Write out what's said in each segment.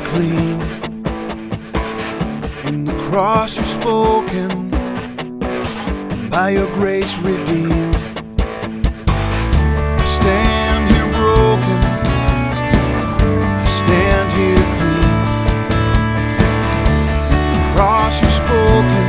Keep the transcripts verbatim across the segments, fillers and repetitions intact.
clean. In the cross you've spoken, by your grace redeemed. I stand here broken, I stand here clean. In the cross you've spoken,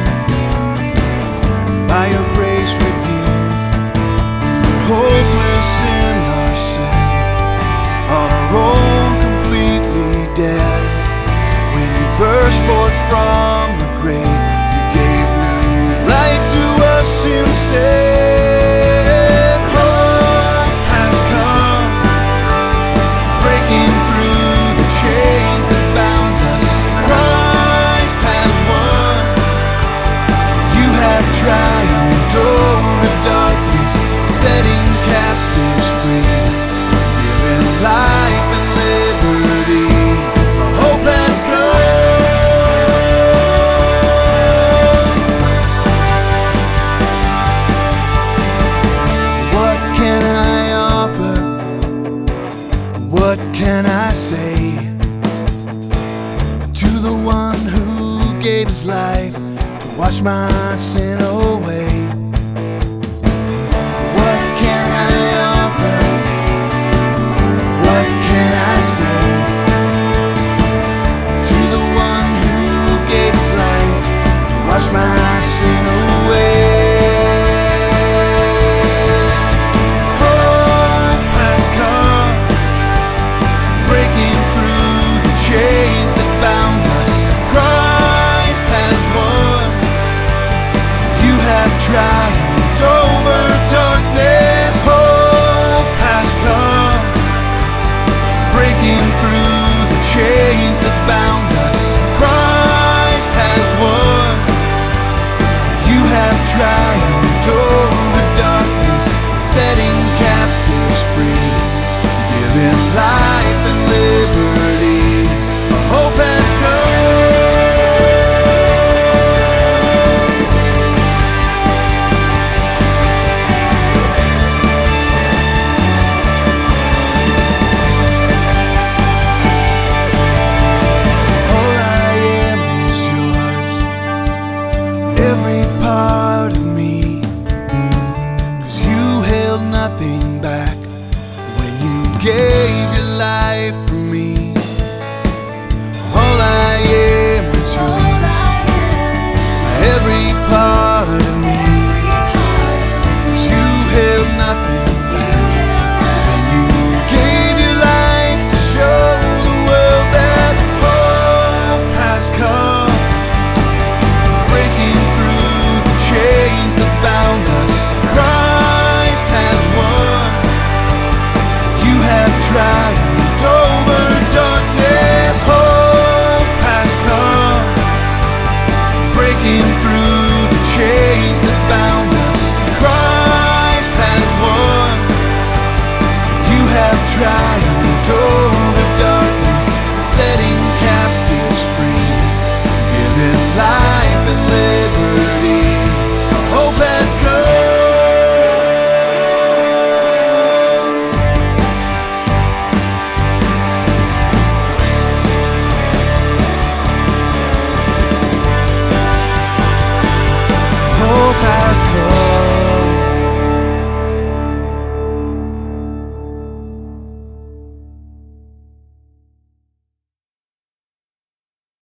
by your grace redeemed. We were hopeless in our sin, on our own completely dead. When you burst forth from the grave, you gave new life to us instead. Hope has come, breaking through the chains that bound us. Christ has won, you have triumphed over darkness, setting captives free, giving life and liberty. Hope has come. What can I offer? What can I say to the one who gave his life to wash my sin away? What can I offer? What can I say to the one who gave his life to wash my sin away? Hope has come, breaking through the chains that bound us. Christ has won, you have triumphed over darkness. Hope has come, breaking through the chains that bound us. Christ has won, you have triumphed over darkness, setting captives free, giving life and liberty. Hope has come. All I am is yours, every part of me, 'cause you held nothing back when you gave your life for me. All I am is yours, every part of me, 'cause you held nothing back when you gave your life to show the world that hope has come, breaking through the chains that bound us. Christ has won, you have triumphed over darkness. Hope has come, breaking through the chains that bound us. Christ has won, you have triumphed